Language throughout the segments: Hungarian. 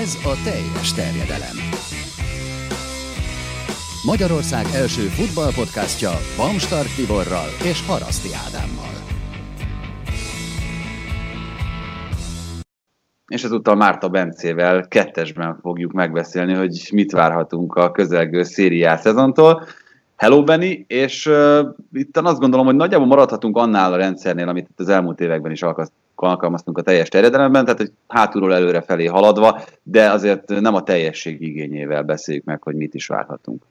Ez a teljes terjedelem. Magyarország első futballpodcastja Bamstart Tiborral és Haraszti Ádámmal. És ezúttal Márta Bencével kettesben fogjuk megbeszélni, hogy mit várhatunk a közelgő Serie A szezontól. Hello, Benni, és itt azt gondolom, hogy nagyjából maradhatunk annál a rendszernél, amit itt az elmúlt években is alkalmaztunk a teljes terjedelemben, tehát hogy hátulról előre felé haladva, de azért nem a teljesség igényével beszéljük meg, hogy mit is várhatunk.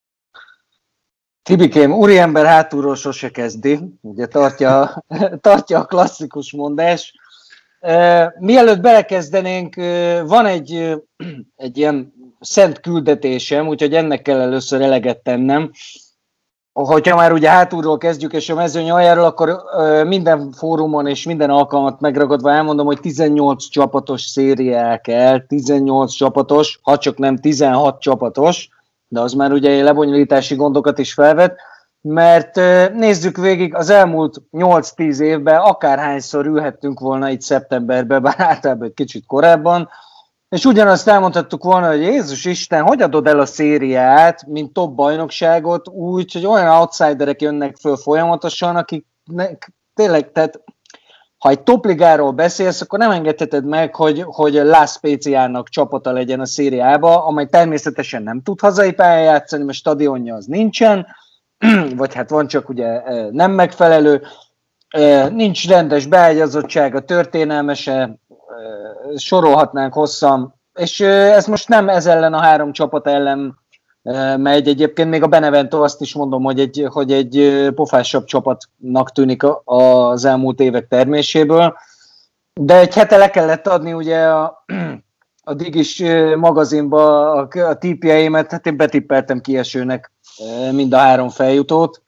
Tibikém, úriember hátulról sose kezdi, ugye tartja a klasszikus mondás. Mielőtt belekezdenénk, van egy ilyen szent küldetésem, úgyhogy ennek kell először eleget tennem. Hogyha már ugye hátulról kezdjük, és a mezőny aljáról, akkor minden fórumon és minden alkalmat megragadva elmondom, hogy 18 csapatos szériá kell, 18 csapatos, ha csak nem 16 csapatos, de az már ugye lebonyolítási gondokat is felvet, mert nézzük végig, az elmúlt 8-10 évben akárhányszor ülhettünk volna itt szeptemberben, bár általában egy kicsit korábban, és ugyanazt elmondhattuk volna, hogy Jézus Isten, hogy adod el a szériát, mint top bajnokságot, úgy, hogy olyan outsiderek jönnek föl folyamatosan, akik tényleg, tehát ha egy topligáról beszélsz, akkor nem engedheted meg, hogy La Speziának csapata legyen a szériába, amely természetesen nem tud hazai pályán játszani, mert stadionja az nincsen, vagy hát van, csak ugye nem megfelelő, nincs rendes beágyazottsága, történelmese, sorolhatnánk hosszan, és ez most nem ez ellen a három csapat ellen megy, egyébként még a Benevento azt is mondom, hogy egy pofásabb csapatnak tűnik az elmúlt évek terméséből, de egy hete le kellett adni ugye a Digis magazinba a tippjeimet, hát én betippeltem kiesőnek mind a három feljutót.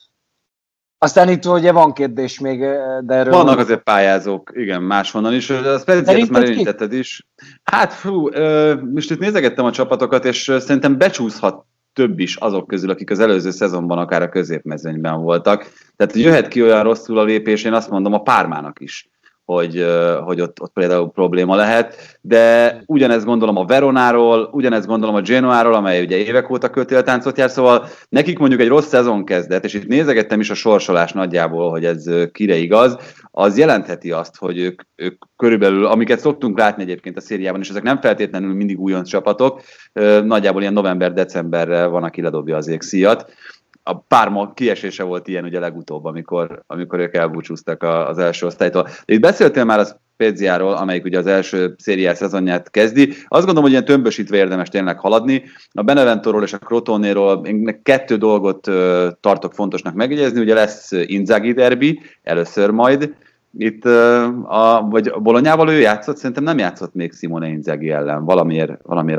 Aztán itt ugye van kérdés még, de erről... Vannak azért pályázók, igen, máshonnan is. Azt már érintetted is. Hát, most itt nézegettem a csapatokat, és szerintem becsúszhat több is azok közül, akik az előző szezonban akár a középmezőnyben voltak. Tehát jöhet ki olyan rosszul a lépés, én azt mondom a Parmának is, hogy ott például probléma lehet, de ugyanezt gondolom a Veronáról, ugyanezt gondolom a Genoáról, amely ugye évek óta kötéltáncot jár, szóval nekik mondjuk egy rossz szezon kezdett, és itt nézegettem is a sorsolás nagyjából, hogy ez kire igaz, az jelentheti azt, hogy ők körülbelül, amiket szoktunk látni egyébként a szériában, és ezek nem feltétlenül mindig újonc csapatok, nagyjából ilyen november-decemberre van, aki ledobja az égszíjat. A Parma kiesése volt ilyen ugye legutóbb, amikor ők elbúcsúztak az első osztálytól. De itt beszéltél már a Speziáról, amelyik ugye az első szériás szezonját kezdi. Azt gondolom, hogy ilyen tömbösítve érdemes tényleg haladni. A Beneventóról és a Crotonéról én 2 dolgot tartok fontosnak megjegyezni. Ugye lesz Inzaghi derbi, először majd. Itt vagy a Bolonyával ő játszott, szerintem nem játszott még Simone Inzaghi ellen. Valamiért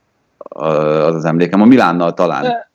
az emlékem. A Milánnal talán.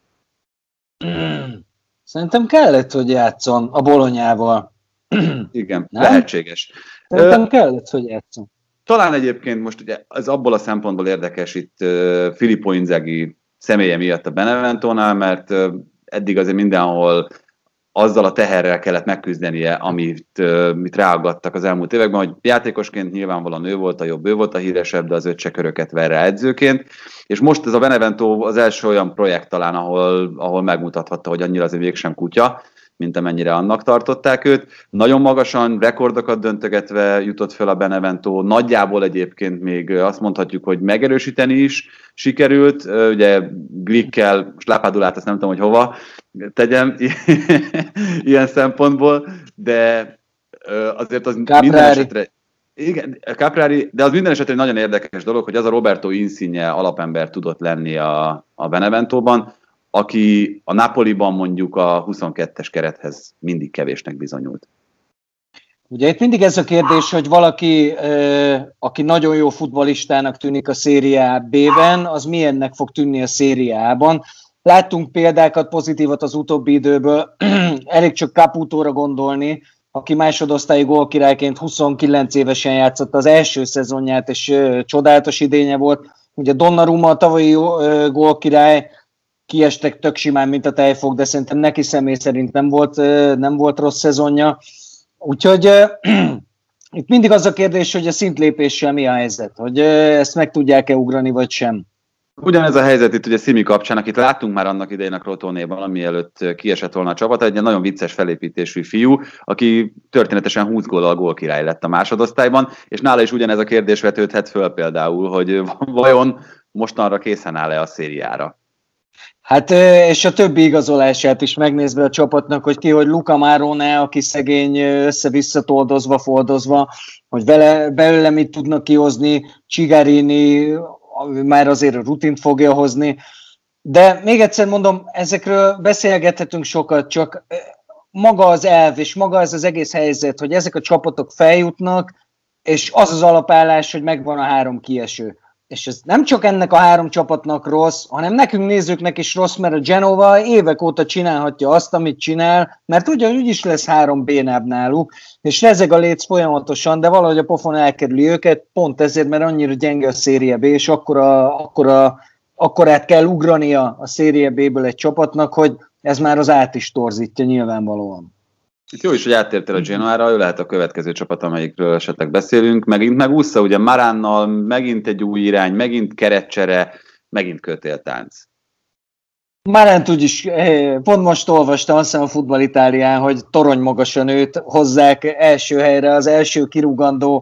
Szerintem kellett, hogy játszon a Bolonyával. Igen, nem? Lehetséges. Szerintem kellett, hogy játszon. Talán egyébként most ugye ez abból a szempontból érdekes itt Filippo Inzaghi személye miatt a Beneventónál, mert eddig azért mindenhol azzal a teherrel kellett megküzdenie, amit ráaggattak az elmúlt években, hogy játékosként nyilvánvalóan ő volt a jobb, ő volt a híresebb, de az 5 köröket ver rá edzőként, és most ez a Benevento az első olyan projekt talán, ahol megmutathatta, hogy annyira azért mégsem kutya, mint amennyire annak tartották őt. Nagyon magasan, rekordokat döntögetve jutott fel a Benevento, nagyjából egyébként még azt mondhatjuk, hogy megerősíteni is sikerült, ugye Glickkel, most Lápádulát azt nem tudom, hogy hova tegyem ilyen szempontból, de azért az minden esetre... Igen, Caprari, de az minden esetre egy nagyon érdekes dolog, hogy az a Roberto Insigne alapember tudott lenni a Beneventóban, aki a Napoliban mondjuk a 22-es kerethez mindig kevésnek bizonyult. Ugye itt mindig ez a kérdés, hogy valaki, aki nagyon jó futballistának tűnik a Serie B-ben, az milyennek fog tűnni a Serie A-ban. Láttunk példákat, pozitívat az utóbbi időből, elég csak Caputóra gondolni, aki másodosztályi gólkirályként 29 évesen játszott az első szezonját, és csodálatos idénye volt. Ugye Donnarumma a tavalyi gólkirály, kiestek tök simán, mint a tejfog, de szerintem neki személy szerint nem volt rossz szezonja. Úgyhogy Itt mindig az a kérdés, hogy a szintlépéssel mi a helyzet, hogy ezt meg tudják-e ugrani, vagy sem. Ugyanez a helyzet itt ugye Szimi kapcsán, akit láttunk már annak idején a Crotonéban, ami előtt kiesett volna a csapat, egy nagyon vicces felépítésű fiú, aki történetesen 20 góllal gólkirály lett a másodosztályban, és nála is ugyanez a kérdés vetődhet föl például, hogy vajon mostanra készen áll-e a szériára. Hát, és a többi igazolását is megnézve a csapatnak, hogy ki, hogy Luca Marone, aki szegény össze-vissza toldozva, fordozva, hogy belőle mit tudnak kihozni, Cigarini már azért a rutint fogja hozni. De még egyszer mondom, ezekről beszélgethetünk sokat, csak maga az elv, és maga ez az egész helyzet, hogy ezek a csapatok feljutnak, és az az alapállás, hogy megvan a 3 kieső. És ez nem csak ennek a 3 csapatnak rossz, hanem nekünk nézőknek is rossz, mert a Genova évek óta csinálhatja azt, amit csinál, mert úgyis lesz 3 bénább náluk, és rezeg a léc folyamatosan, de valahogy a pofon elkerüli őket, pont ezért, mert annyira gyenge a Serie B, és akkorát kell ugrania a Serie B-ből egy csapatnak, hogy ez már az át is torzítja nyilvánvalóan. Itt jó is, hogy áttértél a Genoára, ő lehet a következő csapat, amelyikről esetleg beszélünk. Megint megúszta ugye Maránnal, megint egy új irány, megint keretcsere, megint kötéltánc. Maránt úgyis, pont most olvastam, azt hiszem a Futball Itálián, hogy torony magasan őt hozzák első helyre az első kirúgandó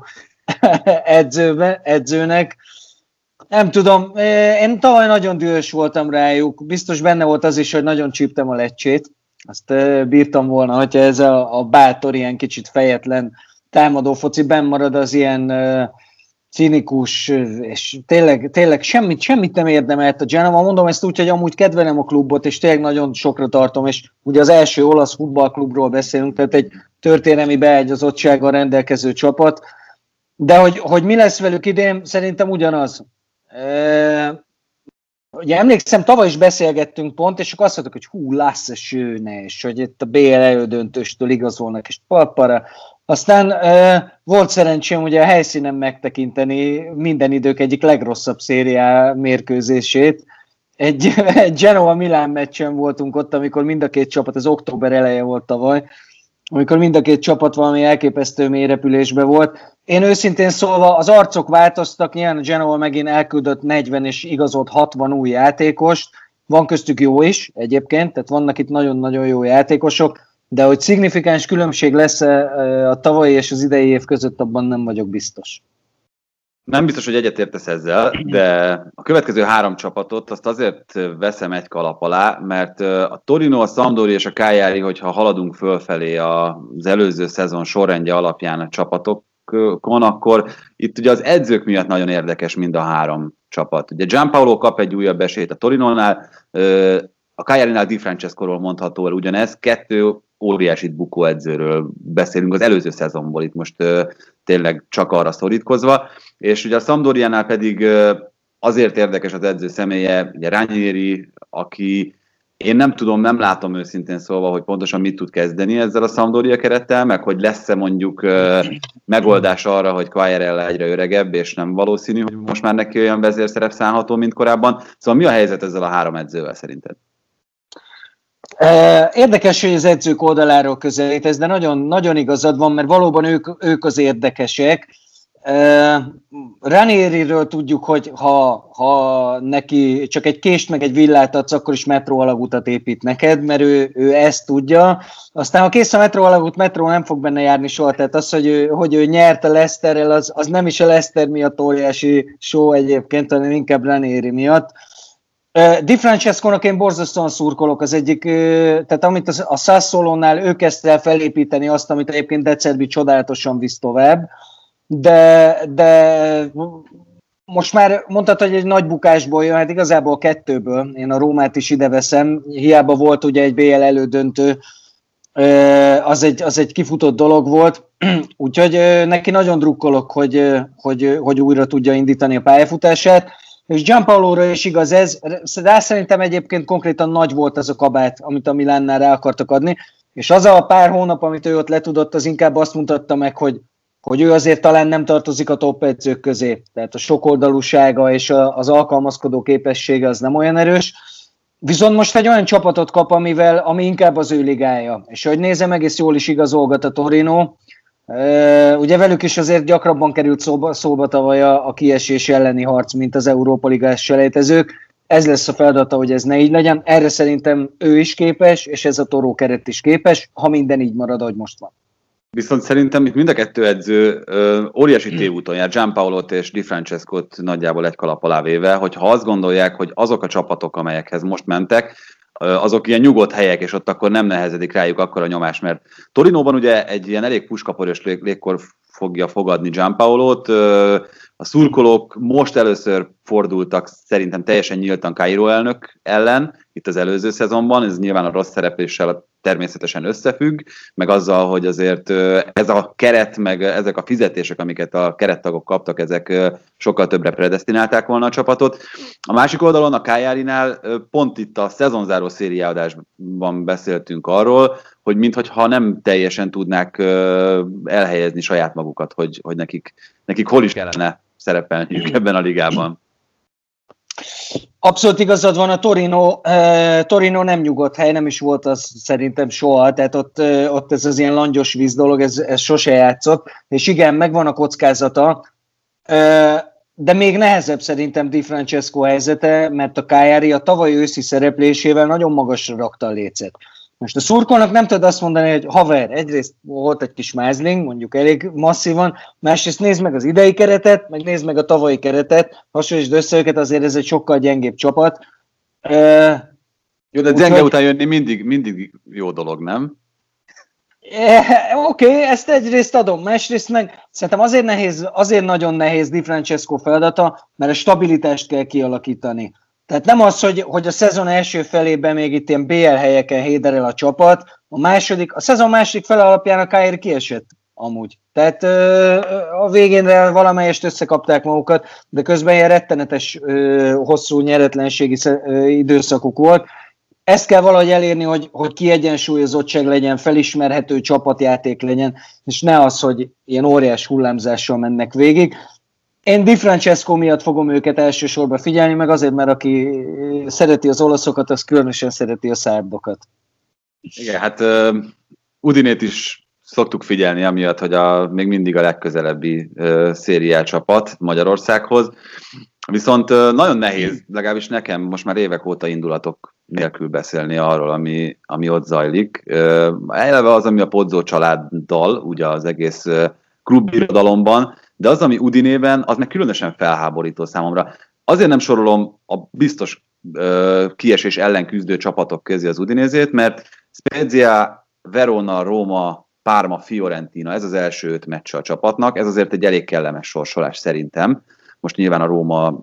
edzőnek. Nem tudom, én tavaly nagyon dühös voltam rájuk, biztos benne volt az is, hogy nagyon csíptem a Leccsét. Azt bírtam volna, hogyha ez a bátor, ilyen kicsit fejetlen támadó foci benn marad, az ilyen cinikus, és tényleg semmit nem érdemelt a Genova. Mondom ezt úgy, hogy amúgy kedvelem a klubot, és tényleg nagyon sokra tartom, és ugye az első olasz futballklubról beszélünk, tehát egy történelmi beágyazottsággal rendelkező csapat, de hogy mi lesz velük idén, szerintem ugyanaz. Ugye emlékszem, tavaly is beszélgettünk pont, és akkor azt mondtuk, hogy Lasse Schöne, és hogy itt a BL elődöntőstől igazolnak, és papara. Aztán volt szerencsém ugye a helyszínen megtekinteni minden idők egyik legrosszabb szériá mérkőzését. Egy Genoa-Milán meccsen voltunk ott, amikor mind a két csapat, az október eleje volt tavaly, amikor mind a két csapat valami elképesztő mélyrepülésben volt. Én őszintén szólva, az arcok változtak, nyilván a Genoa megint elküldött 40 és igazolt 60 új játékost, van köztük jó is egyébként, tehát vannak itt nagyon-nagyon jó játékosok, de hogy szignifikáns különbség lesz a tavalyi és az idei év között, abban nem vagyok biztos. Nem biztos, hogy egyetértesz ezzel, de a következő 3 csapatot azt azért veszem egy kalap alá, mert a Torino, a Sampdoria és a Cagliari, hogyha haladunk fölfelé az előző szezon sorrendje alapján a csapatokon, akkor itt ugye az edzők miatt nagyon érdekes mind a 3 csapat. Ugye Gianpaolo kap egy újabb esélyt a Torinónál, a Cagliarinál Di Francescoról mondható el ugyanez, 2 óriási bukó edzőről beszélünk az előző szezonból, itt most tényleg csak arra szorítkozva, és ugye a Sampdoriánál pedig azért érdekes az edző személye, ugye Ranieri, aki én nem látom őszintén szólva, hogy pontosan mit tud kezdeni ezzel a Sampdoria kerettel, meg hogy lesz-e mondjuk megoldás arra, hogy Quagliarella egyre öregebb, és nem valószínű, hogy most már neki olyan vezérszerep szánható, mint korábban. Szóval mi a helyzet ezzel a 3 edzővel szerinted? Érdekes, hogy az edzők oldaláról közelítesz, de nagyon, nagyon igazad van, mert valóban ők az érdekesek. Ranieriről tudjuk, hogy ha neki csak egy kést meg egy villát adsz, akkor is metró alagútat épít neked, mert ő ezt tudja. Aztán ha kész a metró alagút, metró nem fog benne járni soha, tehát az, hogy ő nyert a Leicesterrel, az nem is a Leicester miatt óriási show egyébként, hanem inkább Ranieri miatt. Di Francescónak én borzasztóan szurkolok, az egyik, tehát amit a Sassuolónál ő kezdte el felépíteni azt, amit egyébként De Zerbi csodálatosan visz tovább, de most már mondhatod, hogy egy nagy bukásból jön, hát igazából 2-ből, én a Rómát is ide veszem, hiába volt ugye egy BL elődöntő, az egy kifutott dolog volt, úgyhogy neki nagyon drukkolok, hogy újra tudja indítani a pályafutását, és Gianpaolóra is igaz ez, de szerintem egyébként konkrétan nagy volt az a kabát, amit a Milánnál rá akartak adni, és az a pár hónap, amit ő ott letudott, az inkább azt mutatta meg, hogy ő azért talán nem tartozik a top edzők közé, tehát a sokoldalúsága és az alkalmazkodó képessége az nem olyan erős, viszont most egy olyan csapatot kap, ami inkább az ő ligája, és ahogy nézem, egész jól is igazolgat a Torino, Ugye velük is azért gyakrabban került szóba tavaly a kiesés elleni harc, mint az Európa Ligás selejtezők. Ez lesz a feladata, hogy ez ne így legyen. Erre szerintem ő is képes, és ez a Toró keret is képes, ha minden így marad, ahogy most van. Viszont szerintem itt mind a kettő edző óriási tévúton jár, Gianpaolót és Di Francescót nagyjából egy kalap alá véve, hogyha azt gondolják, hogy azok a csapatok, amelyekhez most mentek, azok ilyen nyugodt helyek, és ott akkor nem nehezedik rájuk akkor a nyomás, mert Torinóban ugye egy ilyen elég puskaporös légkor fogja fogadni Gianpaolót, a szurkolók most először fordultak szerintem teljesen nyíltan Cairo elnök ellen, itt az előző szezonban, ez nyilván a rossz szerepléssel természetesen összefügg, meg azzal, hogy azért ez a keret, meg ezek a fizetések, amiket a kerettagok kaptak, ezek sokkal többre predesztinálták volna a csapatot. A másik oldalon, a Cagliarinál pont itt a szezonzáró szériaadásban beszéltünk arról, hogy minthogyha nem teljesen tudnák elhelyezni saját magukat, hogy nekik hol is kellene szerepelniük ebben a ligában. Abszolút igazad van, a Torino nem nyugodt hely, nem is volt az szerintem soha, tehát ott ez az ilyen langyos víz dolog, ez sose játszott, és igen, megvan a kockázata, de még nehezebb szerintem Di Francesco helyzete, mert a Cagliari a tavaly őszi szereplésével nagyon magasra rakta a lécet. Most a szurkolnak nem tudod azt mondani, hogy haver, egyrészt volt egy kis mázling, mondjuk elég masszívan, másrészt nézd meg az idei keretet, meg nézd meg a tavalyi keretet, hasonlítsd össze őket, azért ez egy sokkal gyengébb csapat. Jó, de gyenge után jönni mindig jó dolog, nem? Oké, ezt egyrészt adom, másrészt meg szerintem azért nagyon nehéz Di Francesco feladata, mert a stabilitást kell kialakítani. Tehát nem az, hogy a szezon első felében még itt ilyen BL helyeken héderel a csapat, a szezon második fele alapján a Cagliari kiesett amúgy. Tehát a végén valamelyest összekapták magukat, de közben ilyen rettenetes hosszú nyeretlenségi időszakuk volt. Ezt kell valahogy elérni, hogy kiegyensúlyozottság legyen, felismerhető csapatjáték legyen, és ne az, hogy ilyen óriás hullámzással mennek végig. Én Di Francesco miatt fogom őket elsősorban figyelni, meg azért, mert aki szereti az olaszokat, az különösen szereti a szárdokat. Igen, hát Udinét is szoktuk figyelni, amiatt, hogy még mindig a legközelebbi szériá csapat Magyarországhoz. Viszont nagyon nehéz, legalábbis nekem most már évek óta indulatok nélkül beszélni arról, ami ott zajlik. Eleve az, ami a Pozzo családdal, ugye az egész klubirodalomban, de az, ami Udinében, az meg különösen felháborító számomra. Azért nem sorolom a biztos kiesés ellen küzdő csapatok közé az Udinézét, mert Spezia, Verona, Róma, Parma, Fiorentina, ez az első 5 meccs a csapatnak, ez azért egy elég kellemes sorsolás szerintem. Most nyilván a Róma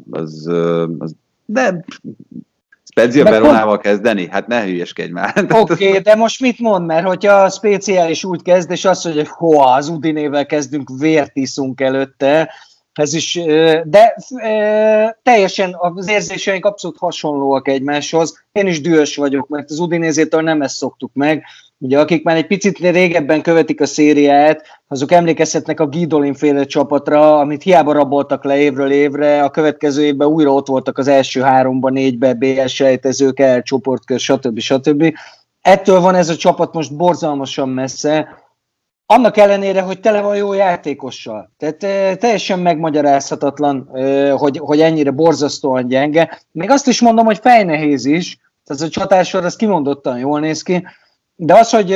de Spezia Veronával kezdeni? Hát ne hülyeskedj már. Oké, de most mit mond? Mert hogyha a speciális úgy kezd, és azt mondja, hogy az Udinével kezdünk, vért iszunk előtte, ez is, de teljesen az érzéseink abszolút hasonlóak egymáshoz. Én is dühös vagyok, mert az Udinézétől nem ezt szoktuk meg. Ugye akik már egy picit régebben követik a szériát, azok emlékezhetnek a Guidolin féle csapatra, amit hiába raboltak le évről évre, a következő évben újra ott voltak az első 3-ban, 4-ben, BL selejtezők, csoportkör, stb. Ettől van ez a csapat most borzalmasan messze, annak ellenére, hogy tele van jó játékossal. Tehát teljesen megmagyarázhatatlan, hogy ennyire borzasztóan gyenge. Még azt is mondom, hogy fejnehéz is, tehát a csatársor az kimondottan jól néz ki, de az, hogy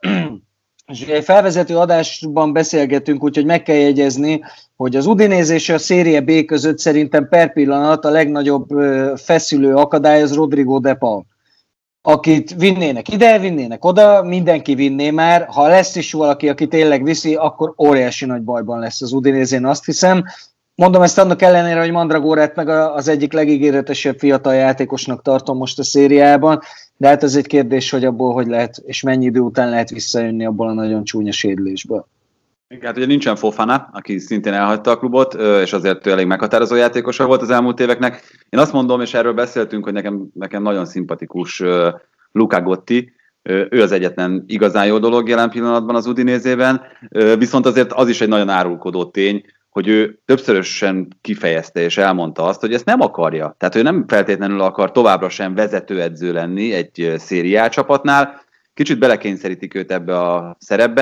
egy felvezető adásban beszélgetünk, úgyhogy meg kell jegyezni, hogy az Udinese és a Serie B között szerintem per pillanat a legnagyobb feszülő akadály az Rodrigo de Paul. Akit vinnének ide, vinnének oda, mindenki vinné már. Ha lesz is valaki, aki tényleg viszi, akkor óriási nagy bajban lesz az Udinese-n, azt hiszem. Mondom ezt annak ellenére, hogy Mandragorát meg az egyik legígéretesebb fiatal játékosnak tartom most a szériában, de hát ez egy kérdés, hogy abból hogy lehet, és mennyi idő után lehet visszajönni abból a nagyon csúnya sérülésből. Hát ugye nincsen Fofana, aki szintén elhagyta a klubot, és azért elég meghatározó játékosa volt az elmúlt éveknek. Én azt mondom, és erről beszéltünk, hogy nekem nagyon szimpatikus Luca Gotti, ő az egyetlen igazán jó dolog jelen pillanatban az Udinésében, viszont azért az is egy nagyon árulkodó tény, hogy ő többszörösen kifejezte és elmondta azt, hogy ezt nem akarja. Tehát ő nem feltétlenül akar továbbra sem vezetőedző lenni egy szériá csapatnál. Kicsit belekényszerítik őt ebbe a szerepbe.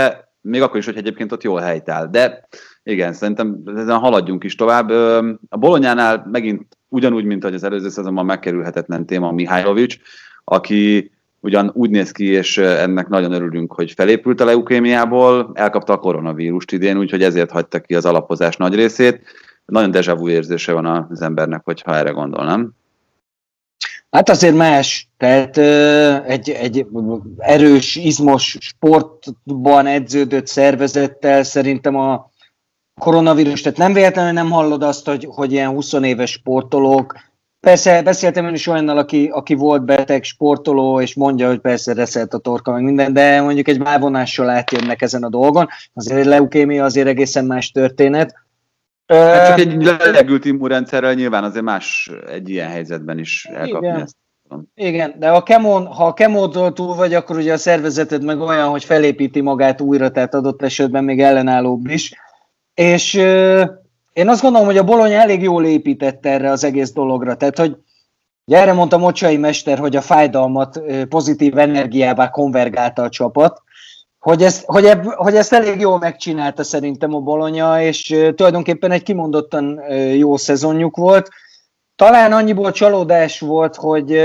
még akkor is, hogy egyébként ott jól helytáll. De igen, szerintem ezen haladjunk is tovább. A Bolognánál megint ugyanúgy, mint ahogy az előző szezonban megkerülhetetlen téma Mihajlovics, aki ugyan úgy néz ki, és ennek nagyon örülünk, hogy felépült a leukémiából, elkapta a koronavírust idén, úgyhogy ezért hagyta ki az alapozás nagy részét. Nagyon déjà vu érzése van az embernek, hogyha erre gondol, nem? Hát azért más, tehát egy erős, izmos sportban edződött szervezettel szerintem a koronavírus, tehát nem véletlenül nem hallod azt, hogy ilyen 20 éves sportolók. Persze beszéltem én is olyannal, aki volt beteg sportoló, és mondja, hogy persze reszelt a torka, meg minden, de mondjuk egy válvonással átjönnek ezen a dolgon. Azért egy leukémia azért egészen más történet. Hát csak egy lelegült immunrendszerrel nyilván azért más egy ilyen helyzetben is elkapni igen. ezt. Igen, de ha a kemótól túl vagy, akkor ugye a szervezeted meg olyan, hogy felépíti magát újra, tehát adott esetben még ellenállóbb is. És én azt gondolom, hogy a Bologna elég jól épített erre az egész dologra. Tehát, hogy erre mondta Mocsai mester, hogy a fájdalmat pozitív energiává konvergálta a csapat, hogy ezt elég jól megcsinálta szerintem a Bologna, és tulajdonképpen egy kimondottan jó szezonjuk volt. Talán annyiból csalódás volt, hogy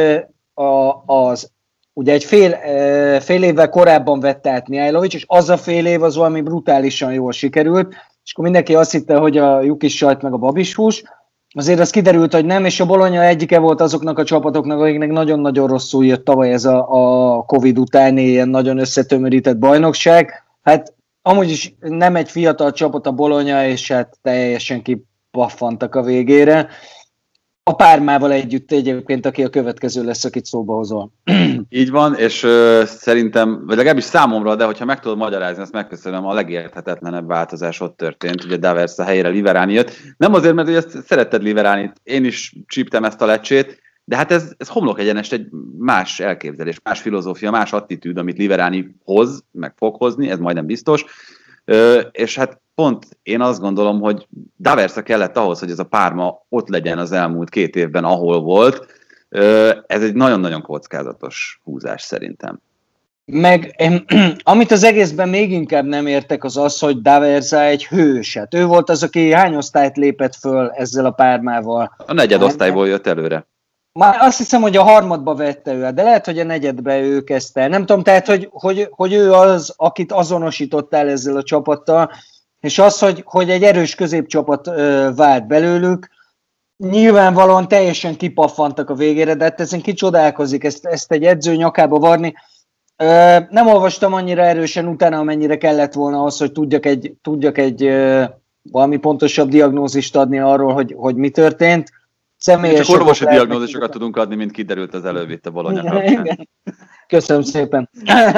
ugye egy fél évvel korábban vette át Mihajlovics, és az a fél év az valami brutálisan jól sikerült, és akkor mindenki azt hitte, hogy a lyukis sajt meg a babishús. Azért az kiderült, hogy nem, és a Bologna egyike volt azoknak a csapatoknak, akiknek nagyon-nagyon rosszul jött tavaly ez a Covid utáni ilyen nagyon összetömörített bajnokság. Hát amúgy is nem egy fiatal csapat a Bologna, és hát teljesen kipaffantak a végére. A Pármával együtt egyébként, aki a következő lesz, akit szóba hozol. Így van, és szerintem, vagy legalábbis számomra, de hogyha meg tudod magyarázni, azt megköszönöm, a legérthetetlenebb változás ott történt, ugye Daversa helyére Liverani jött. Nem azért, mert ugye szeretted Liveranit, én is csíptem ezt a lecsét, de hát ez homlok egyenest egy más elképzelés, más filozófia, más attitűd, amit Liverani hoz, meg fog hozni, ez majdnem biztos. És hát pont én azt gondolom, hogy Daversa kellett ahhoz, hogy ez a Parma ott legyen az elmúlt 2 évben, ahol volt. Ez egy nagyon-nagyon kockázatos húzás szerintem. Meg amit az egészben még inkább nem értek, az, hogy Daversa egy hős. Hát ő volt az, aki hány osztályt lépett föl ezzel a Pármával. A 4. osztályból jött előre. Már azt hiszem, hogy a 3. vette ő, de lehet, hogy a 4. ő kezdte. Nem tudom, tehát, hogy ő az, akit azonosítottál ezzel a csapattal, és az, hogy egy erős középcsapat vált belőlük, nyilvánvalóan teljesen kipaffantak a végére, de hát ezen kicsodálkozik, ezt egy edző nyakába varni. Nem olvastam annyira erősen utána, amennyire kellett volna az, hogy tudjak egy valami pontosabb diagnózist adni arról, hogy mi történt. Csak orvosi diagnózisokat tudunk adni, mint kiderült az előbb itt a Bologna kapcsán. Köszönöm szépen.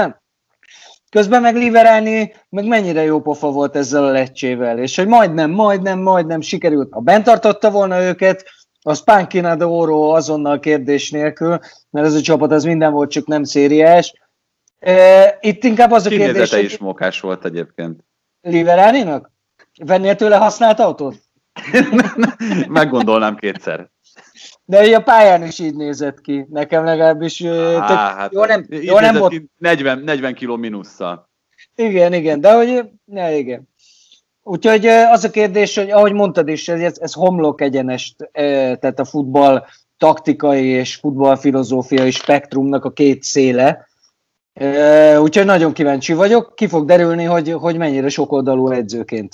Közben meg Liverani meg mennyire jó pofa volt ezzel a Leccevel, és hogy majdnem sikerült. Ha bent tartotta volna őket, az Panchina d'Oro azonnal kérdés nélkül, mert ez a csapat az minden volt, csak nem szériás. Itt inkább az a kérdés, kinézete is mókás volt egyébként. Liveraninak? Vennél tőle használt autót? Meggondolnám 2-szer. De ugye a pályán is így nézett ki. Nekem legalábbis hát jó nem volt. 40 kiló mínusszal. Igen, de hogy igen. Úgyhogy az a kérdés, hogy ahogy mondtad is, ez homlok egyenest, tehát a futball taktikai és futballfilozófiai spektrumnak a 2 széle. Úgyhogy nagyon kíváncsi vagyok. Ki fog derülni, hogy mennyire sokoldalú edzőként.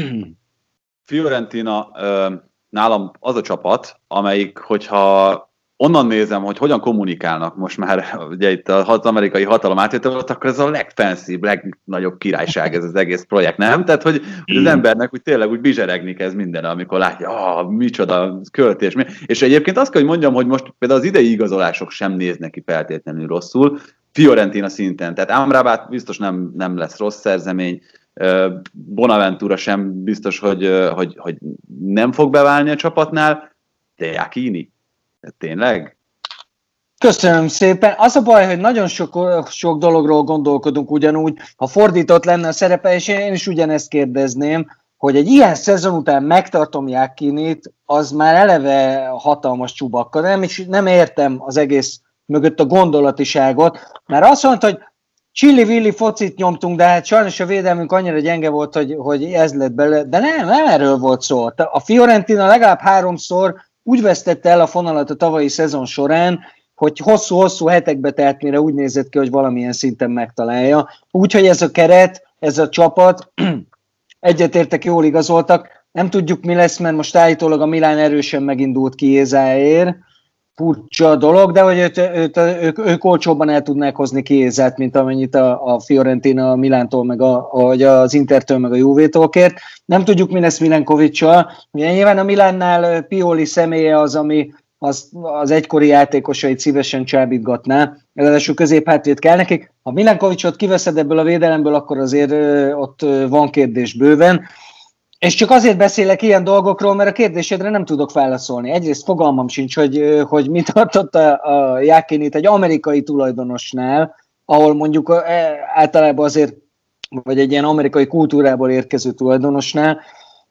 Fiorentina nálam az a csapat, amelyik, hogyha onnan nézem, hogy hogyan kommunikálnak most már ugye itt az amerikai hatalom átvétel alatt, akkor ez a legfancybb, legnagyobb királyság ez az egész projekt, nem? Tehát, hogy az embernek úgy tényleg úgy bizseregni kezd minden, amikor látja, micsoda költés. És egyébként azt kell, hogy mondjam, hogy most például az idei igazolások sem néznek ki feltétlenül rosszul, Fiorentina szinten. Tehát Amrabat biztos nem lesz rossz szerzemény, Bonaventura sem biztos, hogy nem fog beválni a csapatnál, de Iachini, tényleg? Köszönöm szépen. Az a baj, hogy nagyon sok dologról gondolkodunk ugyanúgy, ha fordított lenne a szerepe, és én is ugyanezt kérdezném, hogy egy ilyen szezon után megtartom Iachinit, az már eleve hatalmas csubakka. Nem értem az egész mögött a gondolatiságot, mert azt mondta, hogy csilli-villi focit nyomtunk, de hát sajnos a védelmünk annyira gyenge volt, hogy ez lett bele, de nem erről volt szó. A Fiorentina legalább 3-szor úgy vesztette el a fonalat a tavalyi szezon során, hogy hosszú-hosszú hetekbe telt, mire úgy nézett ki, hogy valamilyen szinten megtalálja. Úgyhogy ez a keret, ez a csapat, egyetértek, jól igazoltak. Nem tudjuk, mi lesz, mert most állítólag a Milán erősen megindult Chiesáért. Furcsa dolog, de hogy ők olcsóbban el tudnák hozni Chiesát, mint amennyit a Fiorentina a Milántól, meg az Intertől, meg a Juvétól kért. Nem tudjuk, mi lesz Milenkovic-sal. Nyilván a Milánnál Pioli személye az, ami az egykori játékosait szívesen csábítgatná. Ráadásul középhátvéd kell nekik. Ha Milenkovicot kiveszed ebből a védelemből, akkor azért ott van kérdés bőven. És csak azért beszélek ilyen dolgokról, mert a kérdésedre nem tudok válaszolni. Egyrészt fogalmam sincs, hogy mit tartott a Jákinit egy amerikai tulajdonosnál, ahol mondjuk általában azért, vagy egy ilyen amerikai kultúrából érkező tulajdonosnál.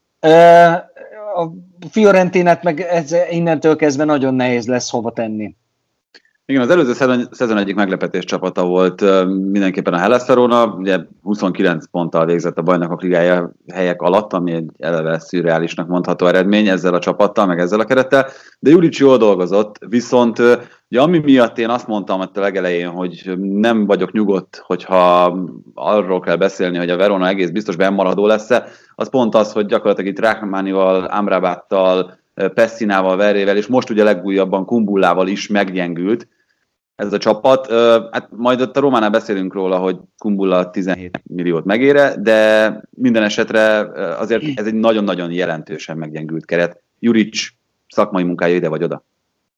A Fiorentinát meg innentől kezdve nagyon nehéz lesz hova tenni. Igen, az előző szezon egyik meglepetés csapata volt mindenképpen a Hellas Verona, ugye 29 ponttal végzett a Bajnokok Ligája helyek alatt, ami egy eleve szürreálisnak mondható eredmény ezzel a csapattal, meg ezzel a kerettel, de Juric jól dolgozott, viszont ugye, ami miatt én azt mondtam a legelején, hogy nem vagyok nyugodt, hogyha arról kell beszélni, hogy a Verona egész biztos bennmaradó lesz-e, az pont az, hogy gyakorlatilag itt Rahmánival, Amrabattal, Pessinával, Verrével, és most ugye legújabban Kumbullával is meggyengült ez a csapat. Hát majd ott a Románál beszélünk róla, hogy Kumbulla 17 milliót megére, de minden esetre azért ez egy nagyon-nagyon jelentősen meggyengült keret. Juric szakmai munkája ide vagy oda.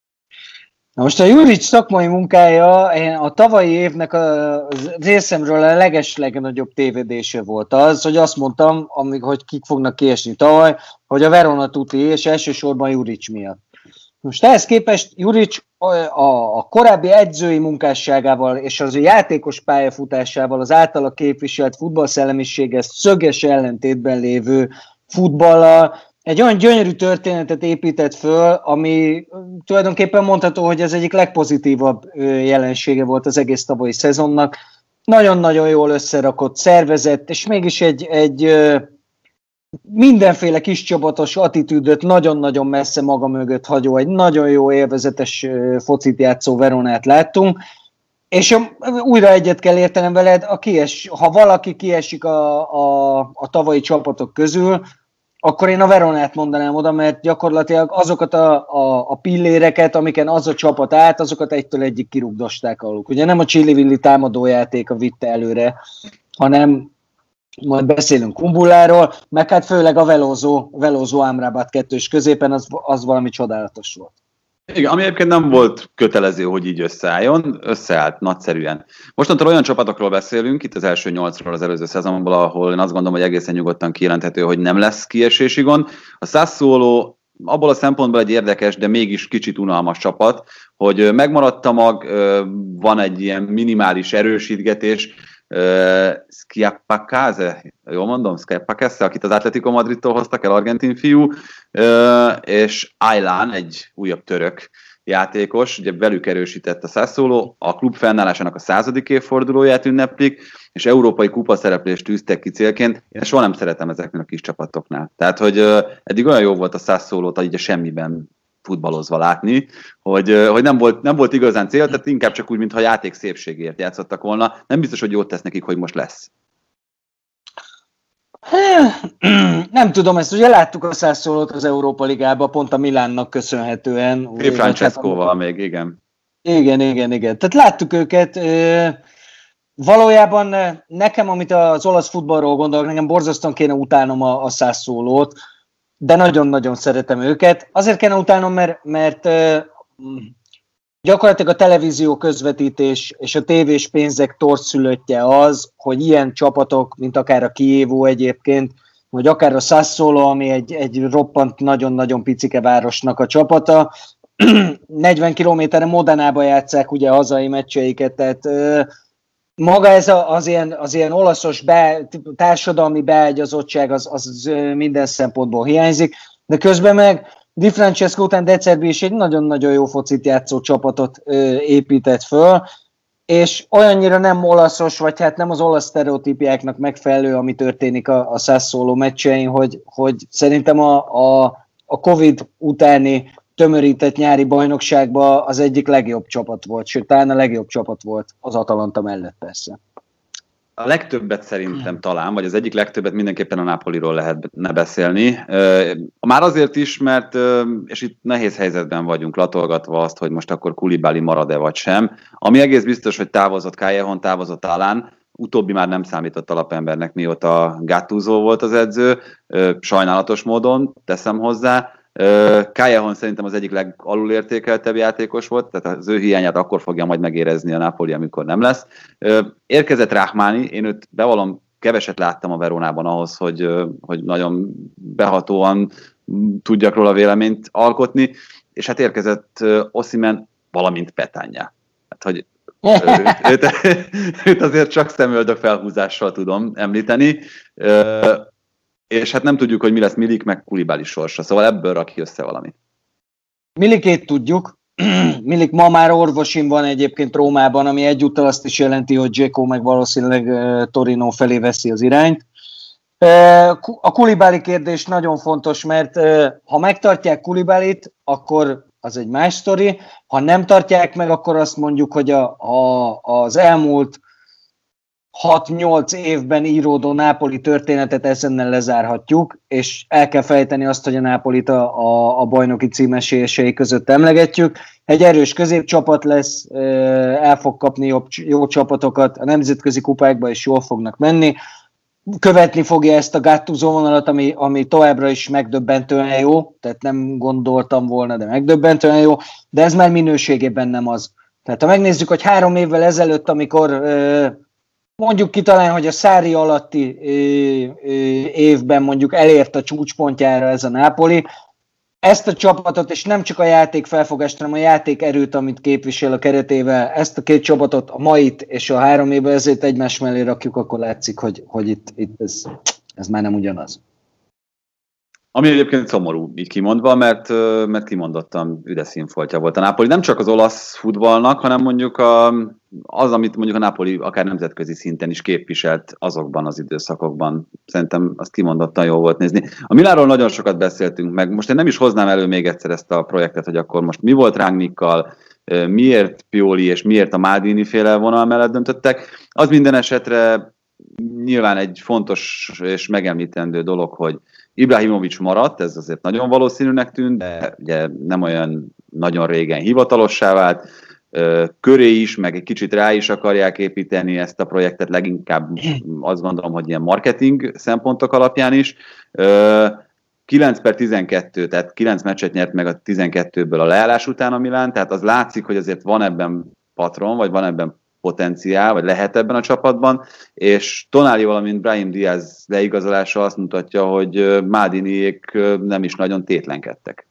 Na most a Juric szakmai munkája a tavalyi évnek az részemről a legeslegnagyobb tévedése volt az, hogy azt mondtam, hogy kik fognak kiesni tavaly, hogy a Verona tuti, és elsősorban Juric miatt. Most ehhez képest Juric a korábbi edzői munkásságával és az játékos pályafutásával, az általa képviselt futballszellemiséggel szöges ellentétben lévő futballal egy olyan gyönyörű történetet épített föl, ami tulajdonképpen mondható, hogy ez egyik legpozitívabb jelensége volt az egész tavalyi szezonnak. Nagyon-nagyon jól összerakott, szervezett, és mégis egy mindenféle kis csapatos attitűdöt nagyon-nagyon messze maga mögött hagyó, egy nagyon jó élvezetes focit játszó Veronát láttunk, és újra egyet kell értenem veled, ha valaki kiesik a tavalyi csapatok közül, akkor én a Veronát mondanám oda, mert gyakorlatilag azokat a pilléreket, amiken az a csapat állt, azokat egytől egyik kirugdosták aluk. Ugye nem a csilli-villi támadójátéka vitte előre, hanem majd beszélünk Kumbulláról, meg hát főleg a Velózó Amrabat kettős középen, az valami csodálatos volt. Igen, ami egyébként nem volt kötelező, hogy így összeálljon, összeállt nagyszerűen. Mostantól olyan csapatokról beszélünk, itt az első 8-ról az előző szezonból, ahol én azt gondolom, hogy egészen nyugodtan kijelenthető, hogy nem lesz kiesési gond. A Sassuolo abból a szempontból egy érdekes, de mégis kicsit unalmas csapat, hogy megmaradt a mag, van egy ilyen minimális erősítgetés, Schiappacase, jól mondom, Schiappacase, akit az Atletico Madridtól hoztak el, argentin fiú, és Aylan, egy újabb török játékos, ugye velük erősített a Sassuolo, a klub fennállásának a 100. évfordulóját ünneplik, és európai kupa szereplést tűztek ki célként. Én soha nem szeretem ezeknél a kis csapatoknál. Tehát, hogy eddig olyan jó volt a Sassuolót így a semmiben futballozva látni, hogy nem volt igazán cél, tehát inkább csak úgy, mintha a játék szépségért játszottak volna. Nem biztos, hogy jót tesz nekik, hogy most lesz. Nem tudom, ezt ugye láttuk a Sassuolót az Európa Ligában, pont a Milánnak köszönhetően. Francescoval még, igen. Igen. Tehát láttuk őket. Valójában nekem, amit az olasz futballról gondolok, nekem borzasztóan kéne utálnom a Sassuolót, de nagyon-nagyon szeretem őket. Azért kéne utálnom, mert gyakorlatilag a televízió közvetítés és a tévés pénzek torszülöttje az, hogy ilyen csapatok, mint akár a Chievo egyébként, vagy akár a Sassuolo, ami egy roppant nagyon-nagyon picike városnak a csapata, 40 kilométerre Modanába játsszák ugye a hazai meccseiket, tehát maga ez az ilyen olaszos társadalmi beágyazottság az minden szempontból hiányzik, de közben meg Di Francesco után De Zerbi is egy nagyon-nagyon jó focit játszó csapatot épített föl, és olyannyira nem olaszos, vagy hát nem az olasz sztereotípiáknak megfelelő, ami történik a Sassuolo meccsein, hogy szerintem a Covid utáni tömörített nyári bajnokságban az egyik legjobb csapat volt, sőt, talán a legjobb csapat volt az Atalanta mellett persze. A legtöbbet szerintem talán, vagy az egyik legtöbbet mindenképpen a Napoliról lehetne beszélni. Már azért is, mert, és itt nehéz helyzetben vagyunk, latolgatva azt, hogy most akkor Koulibaly marad-e vagy sem. Ami egész biztos, hogy távozott Callejon, távozott Alán, utóbbi már nem számított alapembernek, mióta Gattuso volt az edző, sajnálatos módon, teszem hozzá. Callejon szerintem az egyik legalulértékeltebb játékos volt, tehát az ő hiányát akkor fogja majd megérezni a Napoli, amikor nem lesz. Érkezett Rahmani, én őt bevallom, keveset láttam a Verónában ahhoz, hogy nagyon behatóan tudjak róla véleményt alkotni, és hát érkezett Osimhen, valamint Petagna. Hát, hogy őt azért csak szemöldök felhúzással tudom említeni. És hát nem tudjuk, hogy mi lesz Milik meg Koulibaly sorsa, szóval ebből rak össze valamit. Milikét tudjuk. Milik ma már orvosin van egyébként Rómában, ami egyúttal azt is jelenti, hogy Dzeko meg valószínűleg Torino felé veszi az irányt. A Koulibaly kérdés nagyon fontos, mert ha megtartják Koulibalyt, akkor az egy más sztori. Ha nem tartják meg, akkor azt mondjuk, hogy az elmúlt 6-8 évben íródó Nápoli történetet ezennel lezárhatjuk, és el kell fejteni azt, hogy a Nápolit a bajnoki cím esélyesei között emlegetjük. Egy erős középcsapat lesz, el fog kapni jó csapatokat, a nemzetközi kupákba is jól fognak menni. Követni fogja ezt a Gattuso vonalat, ami továbbra is megdöbbentően jó, tehát nem gondoltam volna, de megdöbbentően jó, de ez már minőségében nem az. Tehát ha megnézzük, hogy 3 évvel ezelőtt, amikor mondjuk ki talán, hogy a Sarri alatti évben mondjuk elért a csúcspontjára ez a Napoli, ezt a csapatot, és nem csak a játék felfogást, hanem a játék erőt, amit képvisel a keretével, ezt a két csapatot, a mait és a 3 évvel ezért egymás mellé rakjuk, akkor látszik, hogy itt ez már nem ugyanaz. Ami egyébként szomorú, így kimondva, mert kimondottan üdes színfoltja volt a Napoli. Nem csak az olasz futballnak, hanem mondjuk az, amit mondjuk a Napoli akár nemzetközi szinten is képviselt azokban az időszakokban. Szerintem azt kimondottan jó volt nézni. A Milánról nagyon sokat beszéltünk meg. Most én nem is hoznám elő még egyszer ezt a projektet, hogy akkor most mi volt Rangnickkal, miért Pioli és miért a Maldini féle vonal mellett döntöttek. Az minden esetre nyilván egy fontos és megemlítendő dolog, hogy Ibrahimovic maradt, ez azért nagyon valószínűnek tűnt, de ugye nem olyan nagyon régen hivatalossá vált. Köré is, meg egy kicsit rá is akarják építeni ezt a projektet, leginkább azt gondolom, hogy ilyen marketing szempontok alapján is. 9/12, tehát 9 meccset nyert meg a 12-ből a leállás után a Milán, tehát az látszik, hogy azért van ebben patron, vagy van ebben potenciál, vagy lehet ebben a csapatban, és Tonali, valamint Brahim Diaz leigazolása azt mutatja, hogy Maldiniék nem is nagyon tétlenkedtek.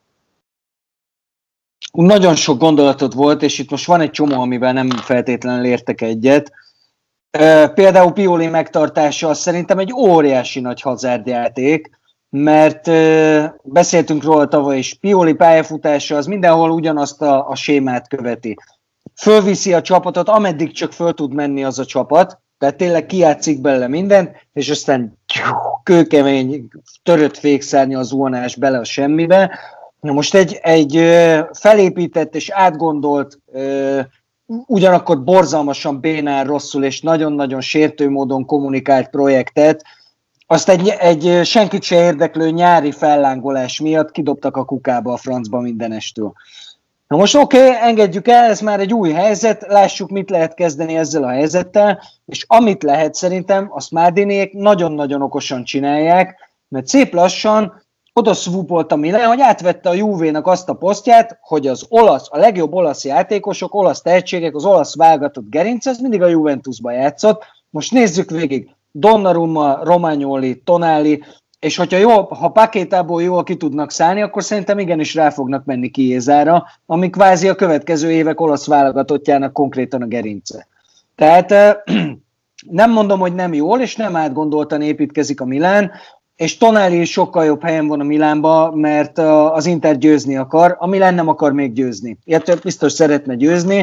Nagyon sok gondolatod volt, és itt most van egy csomó, amivel nem feltétlenül értek egyet. Például Pioli megtartása az szerintem egy óriási nagy hazárdjáték, mert beszéltünk róla tavaly is, Pioli pályafutása az mindenhol ugyanazt a sémát követi. Fölviszi a csapatot, ameddig csak föl tud menni az a csapat, tehát tényleg kijátszik belőle mindent, és aztán kőkemény, törött fékszárnya az zuhanás bele a semmibe. Na most egy felépített és átgondolt, ugyanakkor borzalmasan bénán, rosszul és nagyon-nagyon sértő módon kommunikált projektet, azt egy senkit se érdeklő nyári fellángolás miatt kidobtak a kukába a francba mindenestől. Na most oké, engedjük el, ez már egy új helyzet, lássuk, mit lehet kezdeni ezzel a helyzettel, és amit lehet szerintem, azt Maldiniék nagyon-nagyon okosan csinálják, mert szép lassan oda swoopolt a Milán, hogy átvette a Juvénak azt a posztját, hogy a legjobb olasz játékosok, olasz tehetségek, az olasz válogatott gerince, az mindig a Juventusban játszott. Most nézzük végig, Donnarumma, Romagnoli, Tonali, és ha Paquetából jól ki tudnak szállni, akkor szerintem igenis rá fognak menni Chiésára, ami kvázi a következő évek olasz válogatottjának konkrétan a gerince. Tehát nem mondom, hogy nem jól, és nem átgondoltan építkezik a Milán, és Tonali is sokkal jobb helyen van a Milánban, mert az Inter győzni akar, a Milán nem akar még győzni. Illetve biztos szeretne győzni,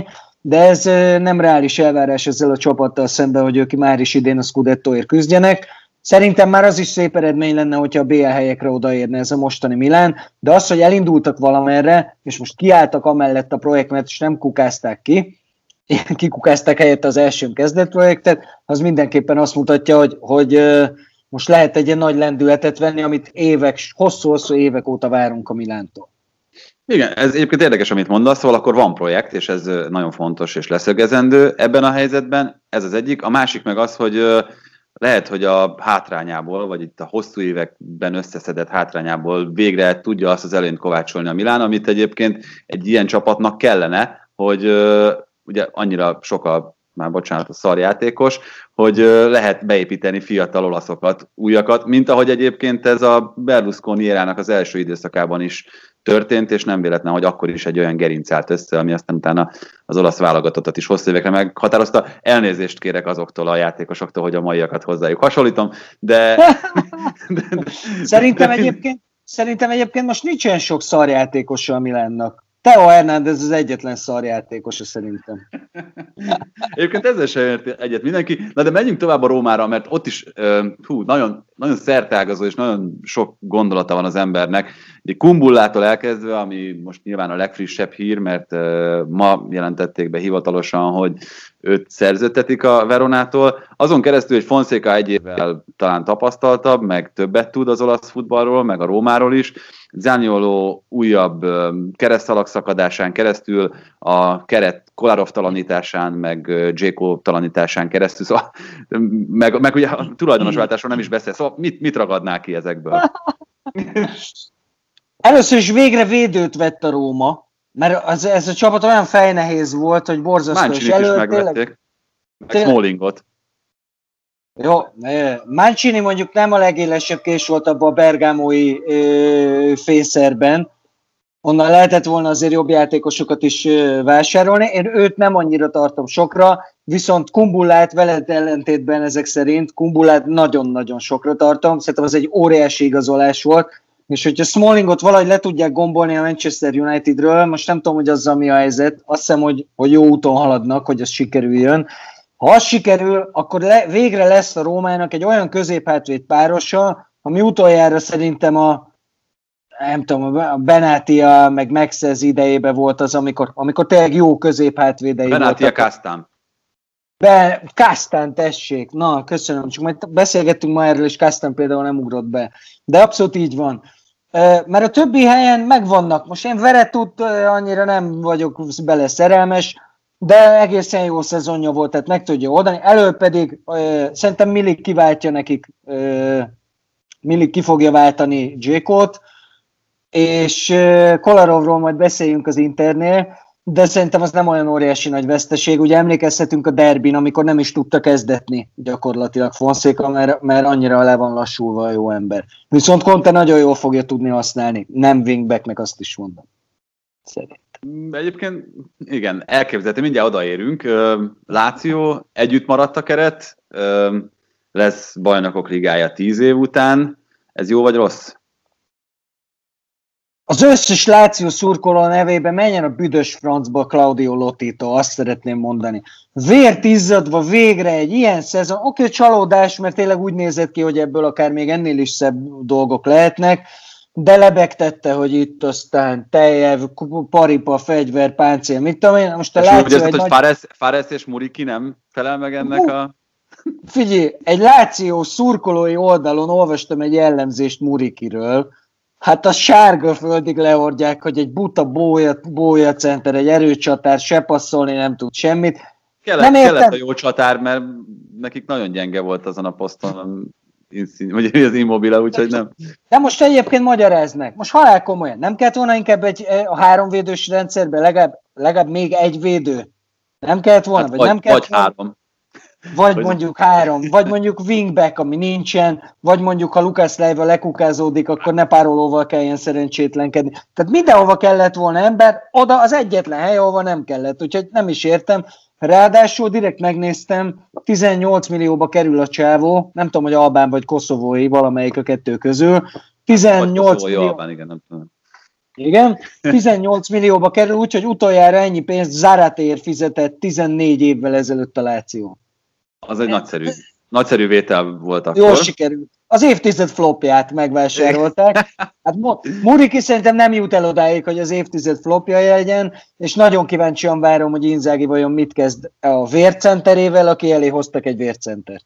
de ez nem reális elvárás ezzel a csapattal szemben, hogy ők már is idén a Scudettóért küzdjenek. Szerintem már az is szép eredmény lenne, hogyha a BL helyekre odaérne ez a mostani Milán, de az, hogy elindultak valamerre, és most kiálltak amellett a projekt, mert és nem kukázták kikukázták helyette az első kezdetprojektet, az mindenképpen azt mutatja, hogy most lehet egy ilyen nagy lendületet venni, amit hosszú-hosszú évek óta várunk a Milántól. Igen, ez egyébként érdekes, amit mondasz, szóval akkor van projekt, és ez nagyon fontos és leszögezendő ebben a helyzetben, ez az egyik. A másik meg az, hogy lehet, hogy a hátrányából, vagy itt a hosszú években összeszedett hátrányából végre tudja azt az előnyt kovácsolni a Milán, amit egyébként egy ilyen csapatnak kellene, hogy ugye annyira sok már bocsánat, a szarjátékos, hogy lehet beépíteni fiatal olaszokat, újakat, mint ahogy egyébként ez a Berlusconi érának az első időszakában is történt, és nem véletlen, hogy akkor is egy olyan gerinc állt össze, ami aztán utána az olasz válogatottat is hosszú évekre meghatározta. Elnézést kérek azoktól a játékosoktól, hogy a maiakat hozzájuk hasonlítom, de... Szerintem egyébként most nincs olyan sok szarjátékosa a Milánnak. Theo Hernández az egyetlen szarjátékosa szerintem. Egyébként ezzel sem ért egyet mindenki. Na de menjünk tovább a Rómára, mert ott is nagyon, nagyon szerteágazó és nagyon sok gondolata van az embernek. Egy Kumbullától elkezdve, ami most nyilván a legfrissebb hír, mert ma jelentették be hivatalosan, hogy őt szerződtetik a Veronától. Azon keresztül, hogy Fonseca egy évvel talán tapasztaltabb, meg többet tud az olasz futballról, meg a Rómáról is. Zanioló újabb keresztalagszakadásán keresztül, a keret Kolarov talanításán, meg Dzeko talanításán keresztül, szóval, meg ugye a tulajdonosváltásról nem is beszél, szóval mit ragadná ki ezekből? Először is végre védőt vett a Róma, mert ez a csapat olyan fejnehéz volt, hogy borzasztó. Mancini is megvették, meg Smallingot. Jó, Mancini mondjuk nem a legélesebb kés volt abban a bergámói fészerben, onnan lehetett volna azért jobb játékosokat is vásárolni. Én őt nem annyira tartom sokra, viszont Kumbullát veled ellentétben ezek szerint, Kumbullát nagyon-nagyon sokra tartom, szerintem az egy óriási igazolás volt, és hogyha Smallingot valahogy le tudják gombolni a Manchester Unitedről, most nem tudom, hogy azzal mi a helyzet, azt hiszem, hogy jó úton haladnak, hogy az sikerüljön. Ha az sikerül, akkor végre lesz a Rómának egy olyan középhátvéd párosa, ami utoljára szerintem a Benatia meg Maxez idejében volt az, amikor tényleg jó középhátvédei voltak. Benatia Kastán. Kastán, tessék. Na, köszönöm. Csak majd beszélgettünk ma erről, és Kastán például nem ugrott be. De abszolút így van. Mert a többi helyen megvannak. Most én Veretút annyira nem vagyok bele szerelmes, de egészen jó szezonja volt, tehát meg tudja oldani. Elől pedig szerintem Milik kiváltja nekik, Milik ki fogja váltani Dzsekót, és Kolarovról majd beszéljünk az Internél, de szerintem az nem olyan óriási nagy veszteség. Ugye emlékezhetünk a derbin, amikor nem is tudta kezdetni gyakorlatilag Fonseca, mert annyira le van lassulva a jó ember. Viszont Conte nagyon jól fogja tudni használni. Nem wingbacknek, azt is mondom. Szerintem. Egyébként igen, elképzelhető, mindjárt odaérünk. Lazio együtt maradt a keret, lesz bajnokok ligája 10 év után. Ez jó vagy rossz? Az összes Lazio szurkoló nevében menjen a büdös francba Claudio Lotito, azt szeretném mondani. Vért izzadva végre egy ilyen szezon, oké, csalódás, mert tényleg úgy nézett ki, hogy ebből akár még ennél is szebb dolgok lehetnek, de lebegtette, hogy itt aztán Teljev, paripa, fegyver, páncél, mit tudom én. Most a Lazio hogy Fares és Muriki nem felel meg ennek a... Figyelj, egy Lazio szurkolói oldalon olvastam egy jellemzést Murikiről. Hát a sárga földig leordják, hogy egy buta bója center, egy erőcsatár, se passzolni nem tud semmit. Kellett a jó csatár, mert nekik nagyon gyenge volt azon a poszton, vagy az Immobile, úgyhogy nem. De most egyébként magyarázd meg. Most halál komolyan. Nem kellett volna inkább a háromvédős rendszerben legalább még egy védő? Nem kellett volna? Hát vagy három. Vagy mondjuk 3, vagy mondjuk wingback, ami nincsen, vagy mondjuk ha Lucas Leiva lekukázódik, akkor ne párolóval kelljen szerencsétlenkedni. Tehát mindenhova kellett volna ember, oda az egyetlen hely, ahova nem kellett, úgyhogy nem is értem. Ráadásul direkt megnéztem, 18 millióba kerül a csávó, nem tudom, hogy albán vagy koszovói, valamelyik a kettő közül. 18 millió. Albán, igen, nem tudom. Igen, 18 millióba kerül, úgyhogy utoljára ennyi pénzt Zaratér fizetett 14 évvel ezelőtt a Láció. Az egy nagyszerű vétel volt akkor. Jól sikerült. Az évtized flopját megvásárolták. Hát Muriki szerintem nem jut el odáig, hogy az évtized flopja legyen, és nagyon kíváncsian várom, hogy Inzaghi vajon mit kezd a vércenterével, aki elé hoztak egy vércentert.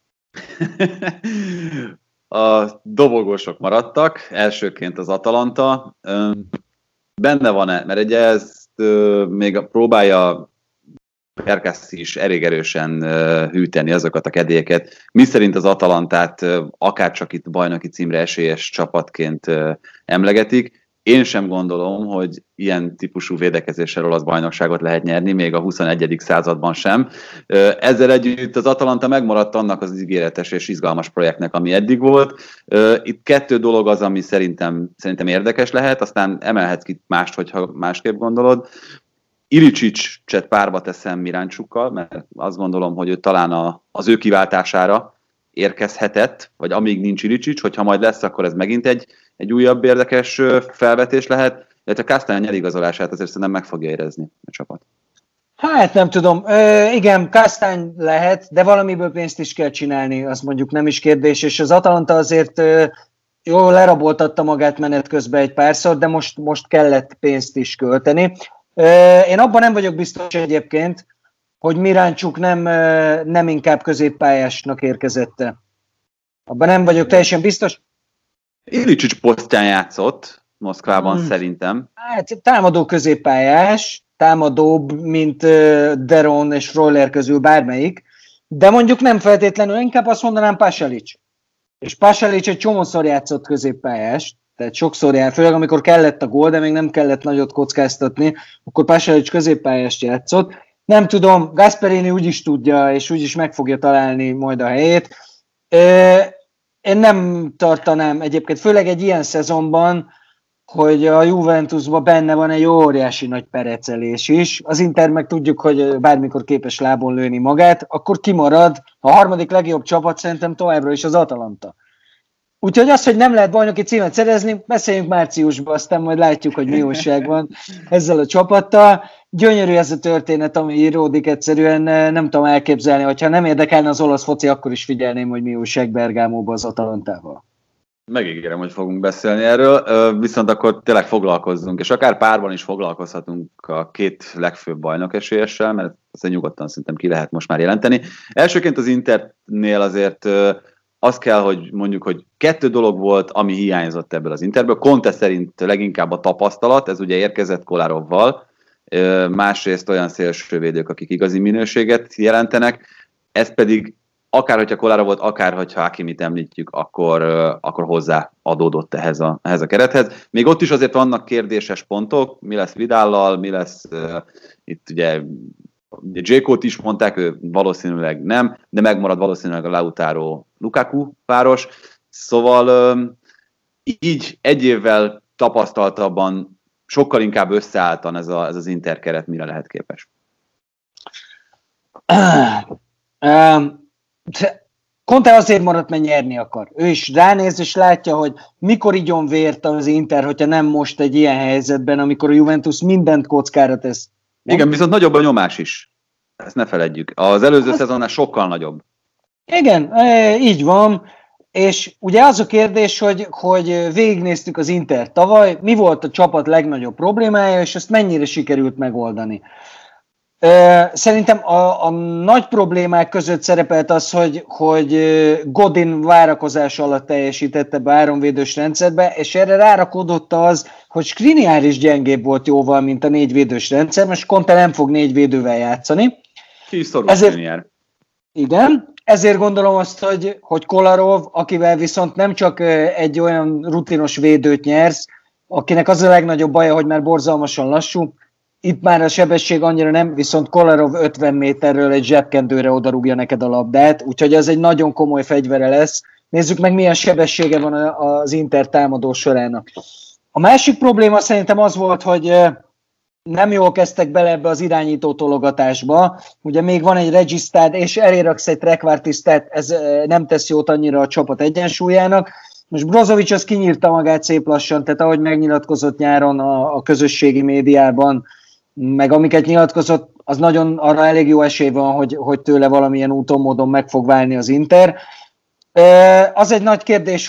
A dobogósok maradtak, elsőként az Atalanta. Benne van-e? Mert ugye ezt még próbálja Perkassi is elég erősen hűteni azokat a kedélyeket. Mi szerint az Atalantát akárcsak itt bajnoki címre esélyes csapatként emlegetik. Én sem gondolom, hogy ilyen típusú védekezéssel olasz bajnokságot lehet nyerni, még a 21. században sem. Ezzel együtt az Atalanta megmaradt annak az ígéretes és izgalmas projektnek, ami eddig volt. Itt 2 dolog az, ami szerintem érdekes lehet, aztán emelhetsz ki mást, hogyha másképp gondolod. Ilicic-et párba teszem Miranchukkal, mert azt gondolom, hogy ő talán az ő kiváltására érkezhetett, vagy amíg nincs Ilicic, hogyha majd lesz, akkor ez megint egy újabb érdekes felvetés lehet, illetve Castagne eligazolását azért szerintem meg fogja érezni a csapat. Hát nem tudom. Igen, Castagne lehet, de valamiből pénzt is kell csinálni, azt mondjuk nem is kérdés, és az Atalanta azért jól leraboltatta magát menet közben egy párszor, de most kellett pénzt is költeni. Én abban nem vagyok biztos egyébként, hogy Miranchuk nem inkább középpályásnak érkezett. Abban nem vagyok teljesen biztos. Ilicic posztján játszott Moszkvában szerintem. Hát támadó középpályás, támadóbb, mint Deron és Roller közül bármelyik, de mondjuk nem feltétlenül, inkább azt mondanám Pasalic. És Pasalic egy csomószor játszott középpályás, tehát sokszor főleg amikor kellett a gól, de még nem kellett nagyot kockáztatni, akkor Pasalic középpályást játszott. Nem tudom, Gasperini úgyis tudja, és úgyis meg fogja találni majd a helyét. Én nem tartanám egyébként, főleg egy ilyen szezonban, hogy a Juventusban benne van egy óriási nagy perecelés is. Az Inter meg tudjuk, hogy bármikor képes lábon lőni magát, akkor kimarad. A harmadik legjobb csapat szerintem továbbra is az Atalanta. Úgyhogy az, hogy nem lehet bajnoki címet szerezni, beszéljünk márciusban, aztán majd látjuk, hogy mi újság van ezzel a csapattal. Gyönyörű ez a történet, ami íródik, egyszerűen nem tudom elképzelni, hogyha nem érdekelne az olasz foci, akkor is figyelném, hogy mi újság Bergámóban az Atalantával. Megígérem, hogy fogunk beszélni erről, viszont akkor tényleg foglalkozzunk, és akár párban is foglalkozhatunk a 2 legfőbb bajnokesélyessel, mert ezt nyugodtan szerintem ki lehet most már jelenteni. Elsőként az Internél azért azt kell, hogy mondjuk, hogy 2 dolog volt, ami hiányzott ebből az Interből. Conte szerint leginkább a tapasztalat, ez ugye érkezett Kolarovval, másrészt olyan szélsővédők, akik igazi minőséget jelentenek, ez pedig akár, hogyha Kolarov volt, akár, hogyha Hakimit említjük, akkor hozzá adódott ehhez a kerethez. Még ott is azért vannak kérdéses pontok, mi lesz Vidállal, mi lesz itt ugye Dzsékót is mondták, ő valószínűleg nem, de megmarad valószínűleg a Lautaro-Lukaku páros. Szóval így egy évvel tapasztaltabban sokkal inkább összeálltan ez az Inter keret, mire lehet képes. Conte azért maradt, mert nyerni akar. Ő is ránéz, és látja, hogy mikor igyon vért az Inter, hogyha nem most egy ilyen helyzetben, amikor a Juventus mindent kockára tesz. Igen, viszont nagyobb a nyomás is. Ezt ne feledjük. Az előző szezonnál sokkal nagyobb. Igen, így van. És ugye az a kérdés, hogy végignéztük az Inter tavaly, mi volt a csapat legnagyobb problémája, és ezt mennyire sikerült megoldani. Szerintem a nagy problémák között szerepelt az, hogy Godin várakozás alatt teljesítette be 3-védős rendszerbe, és erre rárakódott az, hogy Skriniar is gyengébb volt jóval, mint a 4-védős rendszer, most Conte nem fog 4 védővel játszani. Ki is szorul Skriniar. Igen, ezért gondolom azt, hogy Kolarov, akivel viszont nem csak egy olyan rutinos védőt nyersz, akinek az a legnagyobb baja, hogy már borzalmasan lassú, itt már a sebesség annyira nem, viszont Kolarov 50 méterről egy zsebkendőre odarúgja neked a labdát, úgyhogy az egy nagyon komoly fegyvere lesz. Nézzük meg, milyen sebessége van az Inter támadó sorának. A másik probléma szerintem az volt, hogy nem jól kezdtek bele ebbe az irányító tologatásba. Ugye még van egy regisztád, és eléraksz egy trekvártisztát, ez nem tesz jót annyira a csapat egyensúlyának. Most Brozovic az kinyírta magát szép lassan, tehát ahogy megnyilatkozott nyáron a közösségi médiában, meg amiket nyilatkozott, az nagyon arra elég jó esély van, hogy tőle valamilyen úton, módon meg fog válni az Inter. Az egy nagy kérdés,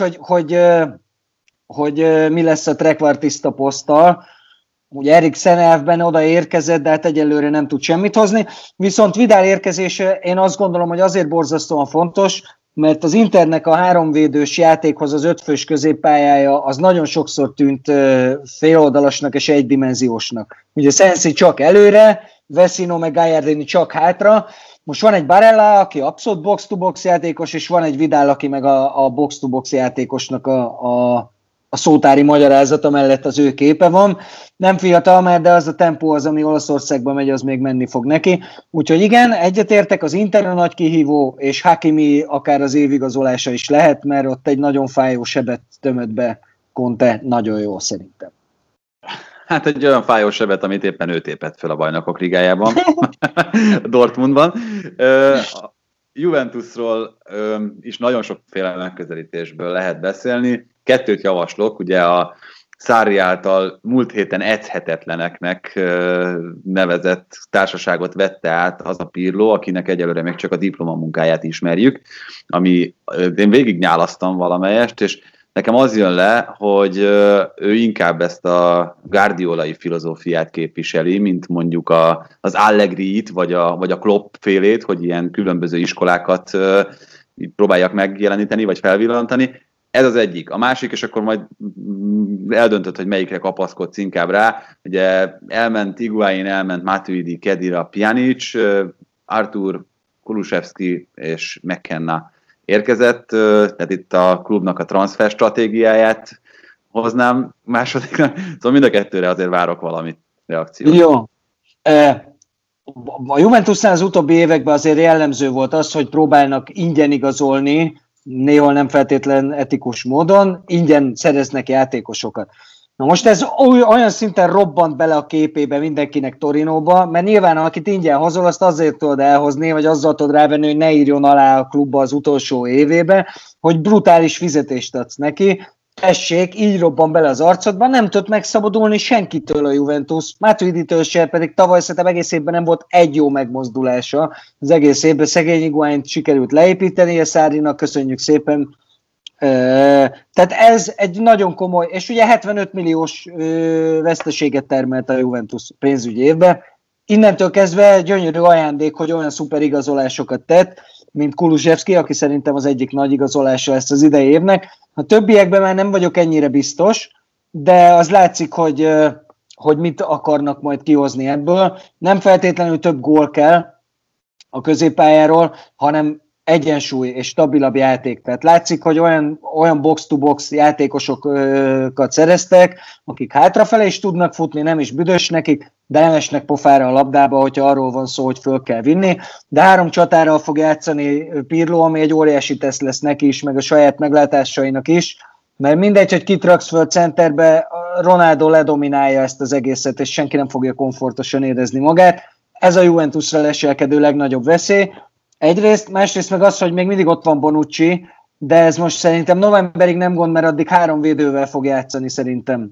hogy mi lesz a trequartista poszttal. Ugye Eriksen elvben oda érkezett, de hát egyelőre nem tud semmit hozni. Viszont Vidal érkezése én azt gondolom, hogy azért borzasztóan fontos, mert az Internek a háromvédős játékhoz az ötfős középpályája az nagyon sokszor tűnt féloldalasnak és egydimenziósnak. Ugye Sensi csak előre, Vecino meg Gagliardini csak hátra. Most van egy Barella, aki abszolút box-to-box játékos, és van egy Vidal, aki meg a box-to-box játékosnak a szótári magyarázata mellett az ő képe van. Nem fiatal már, de az a tempó az, ami Olaszországban megy, az még menni fog neki. Úgyhogy igen, egyetértek, az Inter a nagy kihívó, és Hakimi akár az évigazolása is lehet, mert ott egy nagyon fájó sebet tömött be Conte, nagyon jó szerintem. Hát egy olyan fájó sebet, amit éppen ő tépett fel a Bajnokok Ligájában, Dortmundban. A Juventusról is nagyon sokféle megközelítésből lehet beszélni. Kettőt javaslok, ugye a Sarri által múlt héten edzhetetleneknek nevezett társaságot vette át az a Pirlo, akinek egyelőre még csak a diplomamunkáját ismerjük, ami én végignyálasztam valamelyest, és nekem az jön le, hogy ő inkább ezt a guardiolai filozófiát képviseli, mint mondjuk az Allegri-t, vagy a Klopp félét, hogy ilyen különböző iskolákat próbáljak megjeleníteni, vagy felvillantani. Ez az egyik. A másik, és akkor majd eldöntött, hogy melyikre kapaszkodsz inkább rá. Ugye elment Higuain, elment Matuidi, Khedira, Pjanic, Artur, Kulusevski és McKenna érkezett, tehát itt a klubnak a transfer stratégiáját hoznám másodikra, szóval mind a kettőre azért várok valami reakciót. Jó. A Juventusnál az utóbbi években azért jellemző volt az, hogy próbálnak ingyen igazolni, néhol nem feltétlen etikus módon, ingyen szereznek játékosokat. Na most ez olyan szinten robbant bele a képébe mindenkinek Torinóba, mert nyilván akit ingyen hozol, azt azért tudod elhozni, vagy azzal tudod rávenni, hogy ne írjon alá a klubba az utolsó évébe, hogy brutális fizetést adsz neki. Tessék, így robban bele az arcodban, nem tudott megszabadulni senkitől a Juventus, Matuiditől se, pedig tavaly szerintem egész évben nem volt egy jó megmozdulása. Az egész évben szegény Higuaint sikerült leépíteni, a Sarrinak köszönjük szépen. Tehát ez egy nagyon komoly, és ugye 75 milliós veszteséget termelt a Juventus pénzügyi évben. Innentől kezdve gyönyörű ajándék, hogy olyan szuper igazolásokat tett, mint Kulusevski, aki szerintem az egyik nagy igazolása ezt az idei évnek. A többiekben már nem vagyok ennyire biztos, de az látszik, hogy mit akarnak majd kihozni ebből. Nem feltétlenül több gól kell a középpályáról, hanem egyensúly és stabilabb játék. Tehát látszik, hogy olyan box-to-box játékosokat szereztek, akik hátrafele is tudnak futni, nem is büdös nekik, de nem esnek pofára a labdába, hogyha arról van szó, hogy föl kell vinni. De 3 csatárral fog játszani Pirlo, ami egy óriási teszt lesz neki is, meg a saját meglátásainak is, mert mindegy, hogy kit raksz föl centerbe, Ronaldo ledominálja ezt az egészet, és senki nem fogja komfortosan érezni magát. Ez a Juventusra leselkedő legnagyobb veszély. Egyrészt, másrészt meg az, hogy még mindig ott van Bonucci, de ez most szerintem novemberig nem gond, mert addig 3 védővel fog játszani szerintem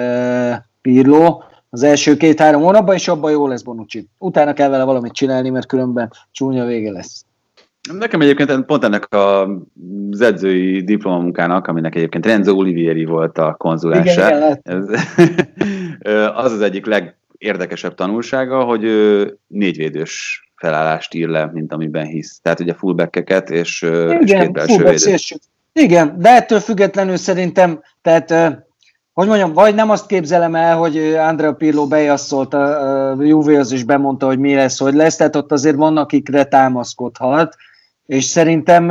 Pirlo az első 2-3 hónapban, és abban jó lesz Bonucci. Utána kell vele valamit csinálni, mert különben csúnya vége lesz. Nekem egyébként pont ennek az edzői diplomamunkának, aminek egyébként Renzo Olivieri volt a konzulense, az az egyik legérdekesebb tanulsága, hogy 4 védős felállást ír le, mint amiben hisz. Tehát ugye fullbackeket és 2 belső védőt. Igen, de ettől függetlenül szerintem, tehát hogy mondjam, vagy nem azt képzelem el, hogy Andrea Pirlo bejasszolt a Juvéhoz és bemondta, hogy mi lesz, hogy lesz, tehát ott azért vannak, akikre támaszkodhat, és szerintem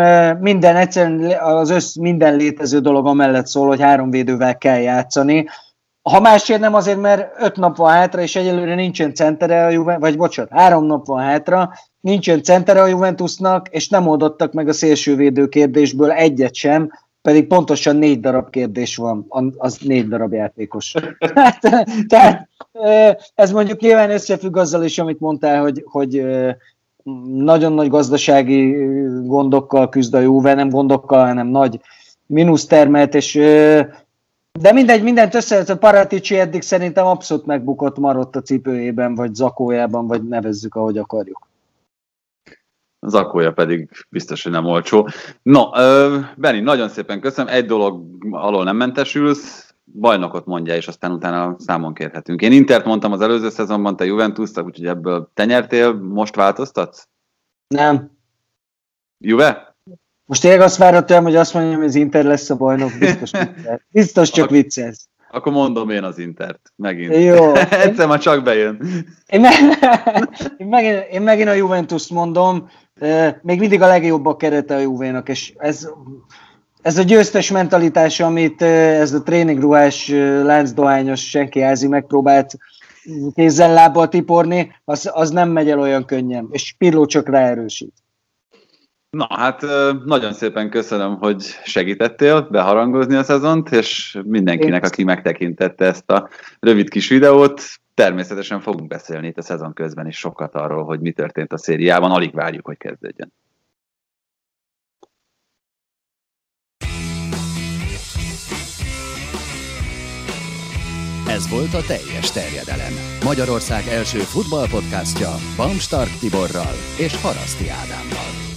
minden létező dolog amellett szól, hogy 3 védővel kell játszani. Ha másért nem azért, mert 5 nap van hátra, és egyelőre nincsen centere a Juventusnak, 3 nap van hátra, nincsen centere a Juventusnak, és nem oldottak meg a szélsővédő kérdésből egyet sem, pedig pontosan 4 darab kérdés van, az 4 darab játékos. Tehát ez mondjuk nyilván összefügg azzal is, amit mondtál, hogy nagyon nagy gazdasági gondokkal küzd a Juve, nem gondokkal, hanem nagy mínusz termelt, és de mindegy, mindent összevetve Paratici eddig szerintem abszolút megbukott, maradt a cipőjében, vagy zakójában, vagy nevezzük, ahogy akarjuk. Az akkója pedig biztos, hogy nem olcsó. No, Benni, nagyon szépen köszönöm. Egy dolog alól nem mentesülsz, bajnokot mondja, és aztán utána számon kérhetünk. Én Intert mondtam az előző szezonban, te Juventus-t, úgyhogy ebből te nyertél, most változtatsz? Nem. Juve? Most tényleg azt várod tőlem, hogy azt mondjam, hogy az Inter lesz a bajnok, biztos csak viccelsz. Akkor mondom én az Intert, megint. Jó. Egyszer már csak bejön. Én megint a Juventus-t mondom, még mindig a legjobb a kerete a Juvénak, és ez a győztes mentalitás, amit ez a tréningruhás, láncdohányos senkiházi megpróbált kézzel-lábbal tiporni, az nem megy el olyan könnyen, és Pirlo csak ráerősít. Na hát nagyon szépen köszönöm, hogy segítettél beharangozni a szezont, és mindenkinek, aki megtekintette ezt a rövid kis videót, természetesen fogunk beszélni itt a szezon közben is sokat arról, hogy mi történt a szériában, alig várjuk, hogy kezdődjön. Ez volt a Teljes Terjedelem. Magyarország első futballpodcastja Bamstark Tiborral és Haraszti Ádámmal.